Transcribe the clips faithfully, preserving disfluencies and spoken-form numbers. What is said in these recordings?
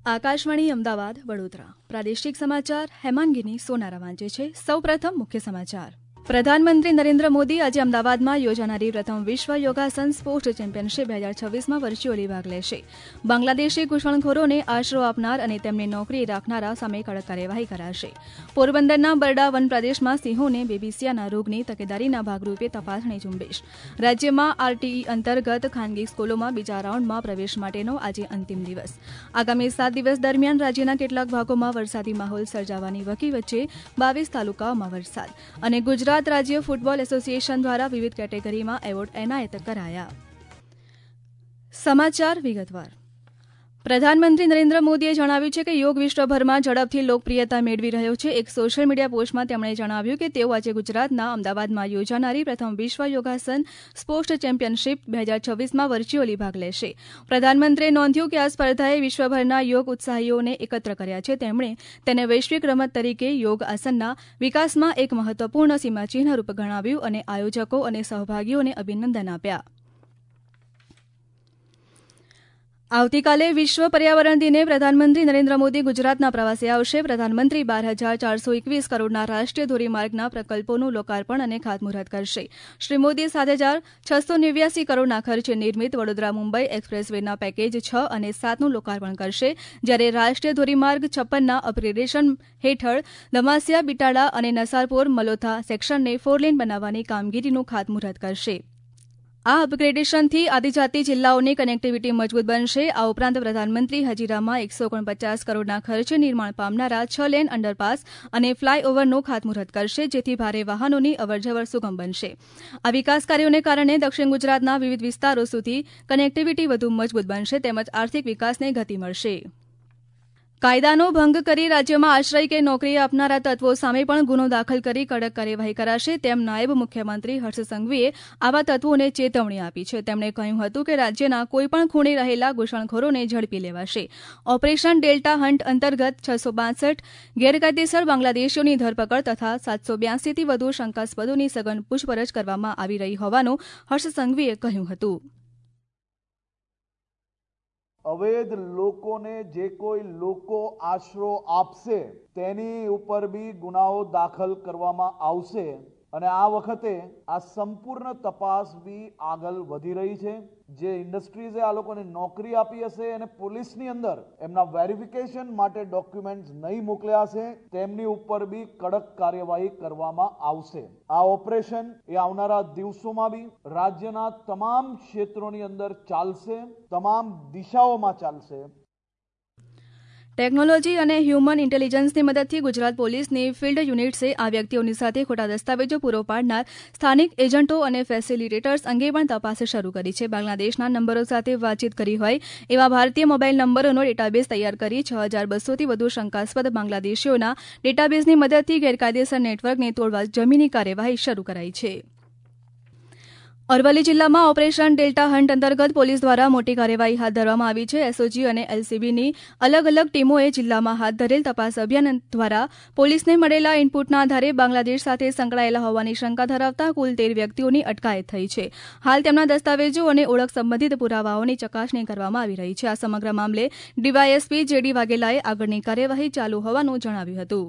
આકાશવાણી અમદાવાદ વડોદરા પ્રાદેશિક સમાચાર હેમાંગીની સોનારા વાંચે છે. સૌપ્રથમ મુખ્ય સમાચાર. પ્રધાનમંત્રી નરેન્દ્ર મોદી આજે અમદાવાદમાં યોજાનારી પ્રથમ વિશ્વ યોગાસન સ્પોર્ટ્સ ચેમ્પિયનશીપ બે હજાર છવ્વીસમાં વર્ચ્યુઅલી ભાગ લેશે. બાંગ્લાદેશી ઘૂસણખોરોને આશરો આપનાર અને તેમને નોકરી રાખનારા સામે કડક કાર્યવાહી કરાશે. પોરબંદરના બરડા વન પ્રદેશમાં સિંહોને બેબીસિયાના રોગની તકેદારીના ભાગરૂપે તપાસણી ઝુંબેશ. રાજ્યમાં આરટીઈ અંતર્ગત ખાનગી સ્કૂલોમાં બીજા રાઉન્ડમાં પ્રવેશ માટેનો આજે અંતિમ દિવસ. આગામી સાત દિવસ દરમિયાન રાજ્યના કેટલાક ભાગોમાં વરસાદી માહોલ સર્જાવાની વકી વચ્ચે બાવીસ તાલુકાઓમાં વરસાદ. અને ગુજરાત રાજ્ય ફૂટબોલ એસોસિએશન દ્વારા વિવિધ કેટેગરીમાં એવોર્ડ એનાયત કરાયા. સમાચાર વિગતવાર. પ્રધાનમંત્રી નરેન્દ્ર મોદીએ જણાવ્યું છે કે યોગ વિશ્વભરમાં ઝડપથી લોકપ્રિયતા મેળવી રહ્યો છે. એક સોશિયલ મીડિયા પોસ્ટમાં તેમણે જણાવ્યું કે તેઓ આજે ગુજરાતના અમદાવાદમાં યોજાનારી પ્રથમ વિશ્વ યોગાસન સ્પોર્ટ્સ ચેમ્પિયનશીપ બે હજાર છવ્વીસમાં વર્ચ્યુઅલી ભાગ લેશે. પ્રધાનમંત્રીએ નોંધ્યું કે આ સ્પર્ધાએ વિશ્વભરના યોગ ઉત્સાહીઓને એકત્ર કર્યા છે. તેમણે તેને વૈશ્વિક રમત તરીકે યોગ આસનના વિકાસમાં એક મહત્વપૂર્ણ સીમાચિહ્નરૂપ ગણાવ્યું અને આયોજકો અને સહભાગીઓને અભિનંદન આપ્યા. આવતીકાલે વિશ્વ પર્યાવરણ દિને પ્રધાનમંત્રી નરેન્દ્ર મોદી ગુજરાતના પ્રવાસે આવશે. પ્રધાનમંત્રી બાર હજાર ચારસો એકવીસ કરોડના રાષ્ટ્રીય ધોરીમાર્ગના પ્રકલ્પોનું લોકાર્પણ અને ખાતમુહૂર્ત કરશે. શ્રી મોદી સાત હજાર છસો નેવ્યાસી કરોડના ખર્ચે નિર્મિત વડોદરા મુંબઈ એક્સપ્રેસ વેના પેકેજ છ અને સાતનું લોકાર્પણ કરશે. જ્યારે રાષ્ટ્રીય ધોરીમાર્ગ છપ્પનના અપગ્રેડેશન હેઠળ દમાસિયા બિટાડા અને નસારપોર મલોથા સેક્શનને ફોરલેન બનાવવાની કામગીરીનું ખાતમુહૂર્ત કરશે. આ અપગ્રેડેશનથી આદિજાતિ જિલ્લાઓની કનેક્ટિવિટી મજબૂત બનશે. આ ઉપરાંત પ્રધાનમંત્રી હજીરામાં એકસો ઓગણપચાસ કરોડના ખર્ચે નિર્માણ પામનારા છ લેન અંડરપાસ અને ફ્લાયઓવરનું ખાતમુહૂર્ત કરશે, જેથી ભારે વાહનોની અવરજવર સુગમ બનશે. આ વિકાસ કાર્યોને કારણે દક્ષિણ ગુજરાતના વિવિધ વિસ્તારો સુધી કનેક્ટિવિટી વધુ મજબૂત બનશે તેમજ આર્થિક વિકાસને ગતિ મળશે. કાયદાનો ભંગ કરી રાજ્યમાં આશ્રય કે નોકરી આપનારા તત્વો સામે પણ ગુનો દાખલ કરી કડક કાર્યવાહી કરાશે તેમ નાયબ મુખ્યમંત્રી હર્ષ સંઘવીએ આવા તત્વોને ચેતવણી આપી છે. તેમણે કહ્યું હતું કે રાજ્યના કોઈપણ ખૂણે રહેલા ઘૂસણખોરોને ઝડપી લેવાશે. ઓપરેશન ડેલ્ટા હન્ટ અંતર્ગત છસો બાસઠ ગેરકાયદેસર બાંગ્લાદેશીઓની ધરપકડ તથા સાતસો બ્યાસીથી વધુ શંકાસ્પદોની સઘન પૂછપરછ કરવામાં આવી રહી હોવાનું હર્ષ સંઘવીએ કહ્યું હતું. અવૈધ લોકોને જે કોઈ લોકો આશરો આપશે તેની ઉપર બી ગુનાઓ દાખલ કરવામાં આવશે અને આ વખતે આ સંપૂર્ણ તપાસ બી આગળ વધી રહી છે. જે ઇન્ડસ્ટ્રીઝે આ લોકોને નોકરી આપી હશે અને પોલીસની અંદર એમના વેરિફિકેશન માટે ડોક્યુમેન્ટ્સ નહીં મોકલ્યા હશે તેમની ઉપર બી કડક કાર્યવાહી કરવામાં આવશે. આ ઓપરેશન એ આવનારા દિવસોમાં બી રાજ્યના તમામ ક્ષેત્રોની અંદર ચાલશે, તમામ દિશાઓમાં ચાલશે. ટેકનોલોજી અને હ્યુમન ઇન્ટેલિજન્સની મદદથી ગુજરાત પોલીસની ફિલ્ડ યુનિટ્સે આ વ્યક્તિઓની સાથે ખોટા દસ્તાવેજો પૂરો પાડનાર સ્થાનિક એજન્ટો અને ફેસિલિટેટર્સ અંગે પણ તપાસ શરૂ કરી છે. બાંગ્લાદેશના નંબરો સાથે વાતચીત કરી હોય એવા ભારતીય મોબાઈલ નંબરોનો ડેટાબેઝ તૈયાર કરી છ હજાર બસોથી વધુ શંકાસ્પદ બાંગ્લાદેશીઓના ડેટાબેઝની મદદથી ગેરકાયદેસર નેટવર્કને તોડવા જમીની કાર્યવાહી શરૂ કરાઈ છે. અરવલ્લી જિલ્લામાં ઓપરેશન ડેલ્ટા હન્ટ અંતર્ગત પોલીસ દ્વારા મોટી કાર્યવાહી હાથ ધરવામાં આવી છે. એસઓજી અને એલસીબીની અલગ અલગ ટીમોએ જિલ્લામાં હાથ ધરેલ તપાસ અભિયાન દ્વારા પોલીસને મળેલા ઇનપુટના આધારે બાંગ્લાદેશ સાથે સંકળાયેલા હોવાની શંકા ધરાવતા કુલ તેર વ્યક્તિઓની અટકાયત થઈ છે. હાલ તેમના દસ્તાવેજો અને ઓળખ સંબંધિત પુરાવાઓની ચકાસણી કરવામાં આવી રહી છે. આ સમગ્ર મામલે ડીવાયએસપી જેડી વાઘેલાએ આગળની કાર્યવાહી ચાલુ હોવાનું જણાવ્યું હતું.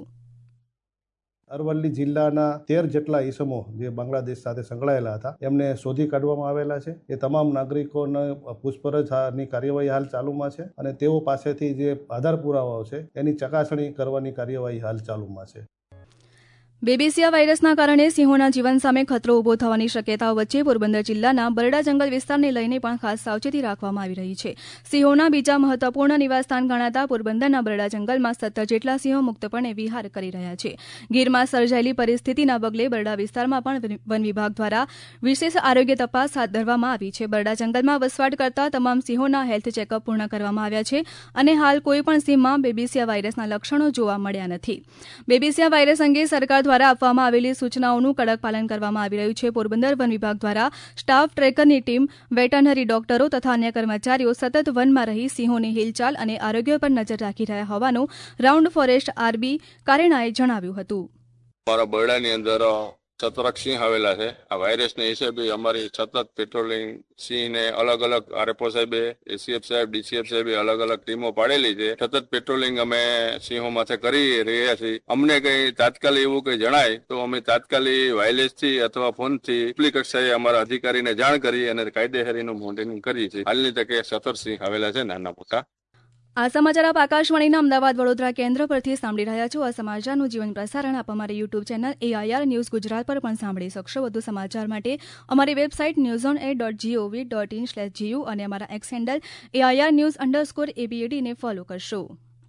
અરવલ્લી જિલ્લાના તેર જેટલા ઈસમો જે બાંગ્લાદેશ સાથે સંકળાયેલા હતા એમને શોધી કાઢવામાં આવેલા છે. એ તમામ નાગરિકોને પૂછપરછની કાર્યવાહી હાલ ચાલુમાં છે અને તેઓ પાસેથી જે આધાર પુરાવાઓ છે એની ચકાસણી કરવાની કાર્યવાહી હાલ ચાલુમાં છે. બેબીસિયા વાયરસના કારણે સિંહોના જીવન સામે ખતરો ઉભો થવાની શક્યતાઓ વચ્ચે પોરબંદર જિલ્લાના બરડા જંગલ વિસ્તારને લઈને પણ ખાસ સાવચેતી રાખવામાં આવી રહી છે. સિંહોના બીજા મહત્વપૂર્ણ નિવાસસ્થાન ગણાતા પોરબંદરના બરડા જંગલમાં સત્તર જેટલા સિંહો મુક્તપણે વિહાર કરી રહ્યા છે. ગીરમાં સર્જાયેલી પરિસ્થિતિના પગલે બરડા વિસ્તારમાં પણ વન વિભાગ દ્વારા વિશેષ આરોગ્ય તપાસ હાથ ધરવામાં આવી છે. બરડા જંગલમાં વસવાટ કરતા તમામ સિંહોના હેલ્થ ચેકઅપ પૂર્ણ કરવામાં આવ્યા છે અને હાલ કોઈપણ સિંહમાં બેબીસિયા વાયરસના લક્ષણો જોવા મળ્યા નથી. બેબીસિયા વાયરસ અંગે સરકાર દ્વારા આપવામાં આવેલી સૂચનાઓનું કડક પાલન કરવામાં આવી રહ્યું છે. પોરબંદર વન વિભાગ દ્વારા સ્ટાફ ટ્રેકરની ટીમ, વેટરનરી ડોક્ટરો તથા અન્ય કર્મચારીઓ સતત વનમાં રહી સિંહોની હિલચાલ અને આરોગ્ય પર નજર રાખી રહ્યા હોવાનું રાઉન્ડ ફોરેસ્ટ આરબી કારેણાએ જણાવ્યું હતું. અમારા બરડાની અંદર સતરક સિંહ આવેલા છે. આ વાયરસને હિસાબે અમારી સતત પેટ્રોલિંગ સિંહને અલગ અલગ આરએફઓ સાહેબે, એસીએફ સાહેબ, ડીસીએફ સાહેબે અલગ અલગ ટીમો પાડેલી છે. સતત પેટ્રોલિંગ અમે સિંહો માથે કરી રહ્યા છીએ. અમને કઈ તાત્કાલિક એવું કઈ જણાય તો અમે તાત્કાલિક વાયરલેસ થી અથવા ફોન થી ઉપલી કક્ષાએ અમારા અધિકારીને જાણ કરી અને કાયદેસરીનું મોનિટરિંગ કરીએ છીએ. હાલની તકે સત્તર સિંહ આવેલા છે નાના મોટા. આ સમાચાર આપ આકાશવાણીના અમદાવાદ વડોદરા કેન્દ્ર પરથી સાંભળી રહ્યા છો. આ સમાચારનું જીવન પ્રસારણ આપ અમારી YouTube channel AIR news Gujarat પર પણ સાંભળી શકશો. વધુ સમાચાર માટે અમારી website news on air dot GOV dot in slash GU અને અમારા X handle AIR news underscore એબીએડીને ફોલો કરશો.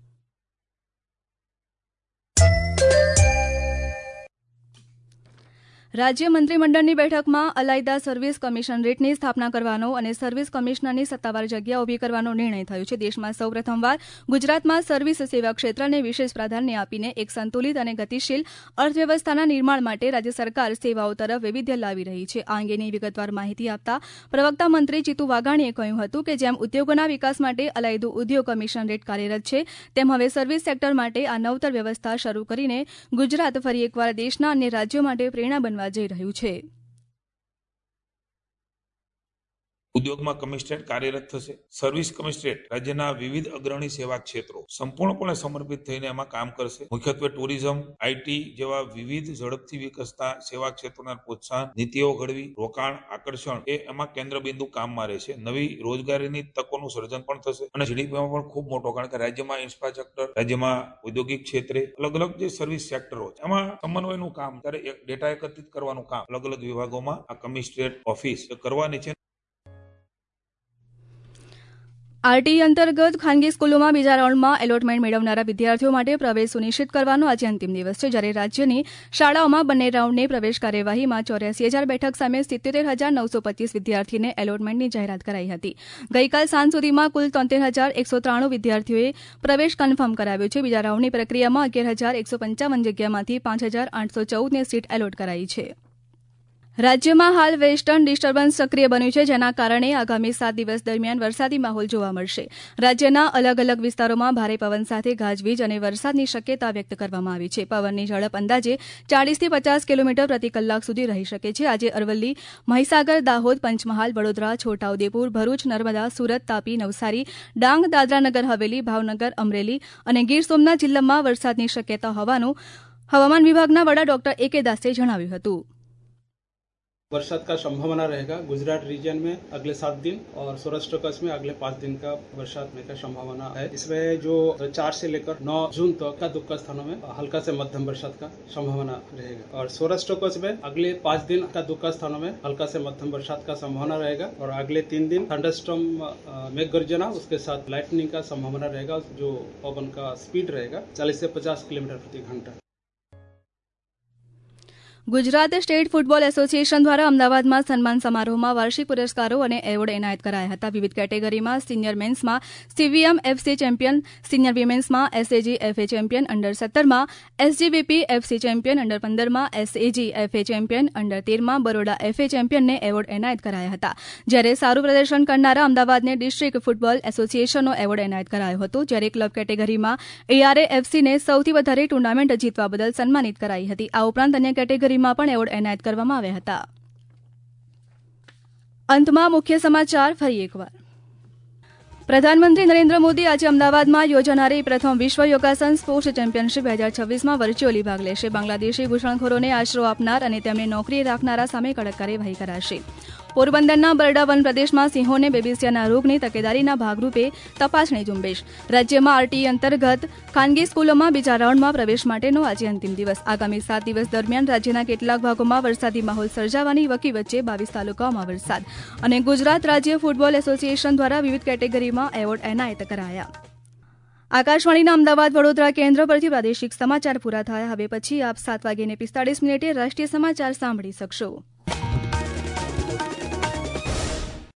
રાજ્ય મંત્રીમંડળની બેઠકમાં અલાયદા સર્વિસ કમિશનરેટની સ્થાપના કરવાનો અને સર્વિસ કમિશનરની સત્તાવાર જગ્યા ઊભી કરવાનો નિર્ણય થયો છે. દેશમાં સૌ પ્રથમવાર ગુજરાતમાં સર્વિસ સેવા ક્ષેત્રને વિશેષ પ્રાધાન્ય આપીને એક સંતુલિત અને ગતિશીલ અર્થવ્યવસ્થાના નિર્માણ માટે રાજ્ય સરકાર સેવાઓ તરફ વૈવિધ્ય લાવી રહી છે. આ અંગેની વિગતવાર માહિતી આપતા પ્રવક્તા મંત્રી જીતુ વાઘાણીએ કહ્યું હતું કે જેમ ઉદ્યોગોના વિકાસ માટે અલાયદું ઉદ્યોગ કમિશનરેટ કાર્યરત છે, તેમ હવે સર્વિસ સેક્ટર માટે આ નવતર વ્યવસ્થા શરૂ કરીને ગુજરાત ફરી એકવાર દેશના અન્ય રાજ્યો માટે પ્રેરણા બનવા જઈ રહ્યું છે. ઉદ્યોગમાં કમિશનરેટ કાર્યરત થશે. સર્વિસ કમિશનરેટ રાજ્યના વિવિધ અગ્રણી સેવા ક્ષેત્રો સંપૂર્ણપણે સમર્પિત થઈને એમાં કામ કરશે. મુખ્યત્વે ટુરિઝમ, આઈટી જેવા વિવિધ ઝડપથી વિકસતા સેવા ક્ષેત્રોના પ્રોત્સાહન, નીતિઓ ઘડવી, રોકાણ, આકર્ષણ એ એમાં કેન્દ્રબિંદુ કામમાં રહેશે. નવી રોજગારીની તકોનું સર્જન પણ થશે અને જીડીપીમાં પણ ખૂબ મોટો, કારણ કે રાજ્યમાં ઇન્ફ્રાસ્ટ્રક્ચર, રાજ્યમાં ઔદ્યોગિક ક્ષેત્રે અલગ અલગ જે સર્વિસ સેક્ટરો છે એમાં સમન્વયનું કામ, ત્યારે ડેટા એકત્રિત કરવાનું કામ અલગ અલગ વિભાગોમાં આ કમિશનરેટ ઓફિસ કરવાની છે. આરટીઈ અંતર્ગત ખાનગી સ્કૂલોમાં બીજા રાઉન્ડમાં એલોટમેન્ટ મેળવનારા વિદ્યાર્થીઓ માટે પ્રવેશ સુનિશ્ચિત કરવાનો આજે અંતિમ દિવસ છે. જ્યારે રાજ્યની શાળાઓમાં બંને રાઉન્ડની પ્રવેશ કાર્યવાહીમાં ચોર્યાસી હજાર બેઠક સામે સિત્તોતેર હજાર નવસો પચીસ વિદ્યાર્થીને એલોટમેન્ટની જાહેરાત કરાઈ હતી. ગઈકાલ સાંજ સુધીમાં કુલ તોતેર હજાર એકસો ત્રાણું વિદ્યાર્થીઓએ પ્રવેશ કન્ફર્મ કરાવ્યો છે. બીજા રાઉન્ડની પ્રક્રિયામાં અગિયાર હજાર એકસો પંચાવન જગ્યામાંથી પાંચ હજાર આઠસો ચૌદને સીટ એલોટ કરાઈ છે. રાજ્યમાં હાલ વેસ્ટર્ન ડિસ્ટર્બન્સ સક્રિય બન્યું છે, જેના કારણે આગામી સાત દિવસ દરમિયાન વરસાદી માહોલ જોવા મળશે. રાજ્યના અલગ અલગ વિસ્તારોમાં ભારે પવન સાથે ગાજવીજ અને વરસાદની શક્યતા વ્યક્ત કરવામાં આવી છે. પવનની ઝડપ અંદાજે ચાલીસથી પચાસ કિલોમીટર પ્રતિ કલાક સુધી રહી શકે છે. આજે અરવલ્લી, મહીસાગર, દાહોદ, પંચમહાલ, વડોદરા, છોટાઉદેપુર, ભરૂચ, નર્મદા, સુરત, તાપી, નવસારી, ડાંગ, દાદરાનગર હવેલી, ભાવનગર, અમરેલી અને ગીર સોમનાથ જિલ્લામાં વરસાદની શક્યતા હોવાનું હવામાન વિભાગના વડા ડોક્ટર એ કે દાસે જણાવ્યું હતું. बरसात का संभावना रहेगा गुजरात रीजन में अगले सात दिन और सौराष्ट्र कच्छ में अगले पाँच दिन का बरसात में का संभावना है. इसमें जो चार से लेकर नौ जून तक का दुक्का स्थानों में हल्का से मध्यम बरसात का संभावना रहेगा और सौराष्ट्र कच्छ में अगले पाँच दिन का दुक्का स्थानों में हल्का से मध्यम बरसात का संभावना रहेगा और अगले तीन दिन थंडरस्टॉर्म मेघ गर्जना उसके साथ लाइटनिंग का संभावना रहेगा. जो पवन का स्पीड रहेगा चालीस से पचास किलोमीटर प्रति घंटा. ગુજરાત સ્ટેટ ફૂટબોલ એસોસિએશન દ્વારા અમદાવાદમાં સન્માન સમારોહમાં વાર્ષિક પુરસ્કારો અને એવોર્ડ એનાયત કરાયા હતા. વિવિધ કેટેગરીમાં સિનિયર મેન્સમાં સીવીએમ એફસી ચેમ્પિયન, સિનિયર વિમેન્સમાં એસએજી એફએ ચેમ્પિયન, અંડર સત્તરમાં એસજીવીપી એફસી ચેમ્પિયન, અંડર પંદરમાં એસએજી એફએ ચેમ્પિયન, અંડર તેરમાં બરોડા એફએ ચેમ્પિયનને એવોર્ડ એનાયત કરાયા હતા. જ્યારે સારું પ્રદર્શન કરનારા અમદાવાદને ડિસ્ટ્રિક્ટ ફૂટબોલ એસોસિએશનનો એવોર્ડ એનાયત કરાયો હતો. જ્યારે ક્લબ કેટેગરીમાં એઆરએ એફસીને સૌથી વધારે ટુર્નામેન્ટ જીતવા બદલ સન્માનિત કરાઈ હતી. આ ઉપરાંત અન્ય કેટેગરી માં પણ એવોર્ડ એનાયત કરવામાં આવ્યા હતા. અંતમાં મુખ્ય સમાચાર ફરી એકવાર. પ્રધાનમંત્રી નરેન્દ્ર મોદી આજે અમદાવાદમાં યોજાનારી પ્રથમ વિશ્વ યોગાસન સ્પોર્ટ્સ ચેમ્પિયનશીપ બે હજાર છવ્વીસમાં વર્ચ્યુઅલી ભાગ લેશે. બાંગ્લાદેશી ઘૂસણખોરોને આશરો આપનાર અને તેમને નોકરી રાખનારા સામે કડક કાર્યવાહી કરાશે. પોરબંદરના બરડા વન પ્રદેશમાં સિંહોને બેબીસિયાના રોગની તકેદારીના ભાગરૂપે તપાસણી ઝુંબેશ. રાજ્યમાં આરટીઈ અંતર્ગત ખાનગી સ્કૂલોમાં બીજા રાઉન્ડમાં પ્રવેશ માટેનો આજે અંતિમ દિવસ. આગામી સાત દિવસ દરમિયાન રાજ્યના કેટલાક ભાગોમાં વરસાદી માહોલ સર્જાવાની વકી વચ્ચે બાવીસ તાલુકાઓમાં વરસાદ. અને ગુજરાત રાજ્ય ફૂટબોલ એસોસિએશન દ્વારા વિવિધ કેટેગરીમાં એવોર્ડ એનાયત કરાયા. આકાશવાણીના અમદાવાદ વડોદરા કેન્દ્ર પરથી પ્રાદેશિક સમાચાર પૂરા થયા. હવે પછી આપ સાત વાગ્યે પિસ્તાળીસ મિનિટે રાષ્ટ્રીય સમાચાર સાંભળી શકશો.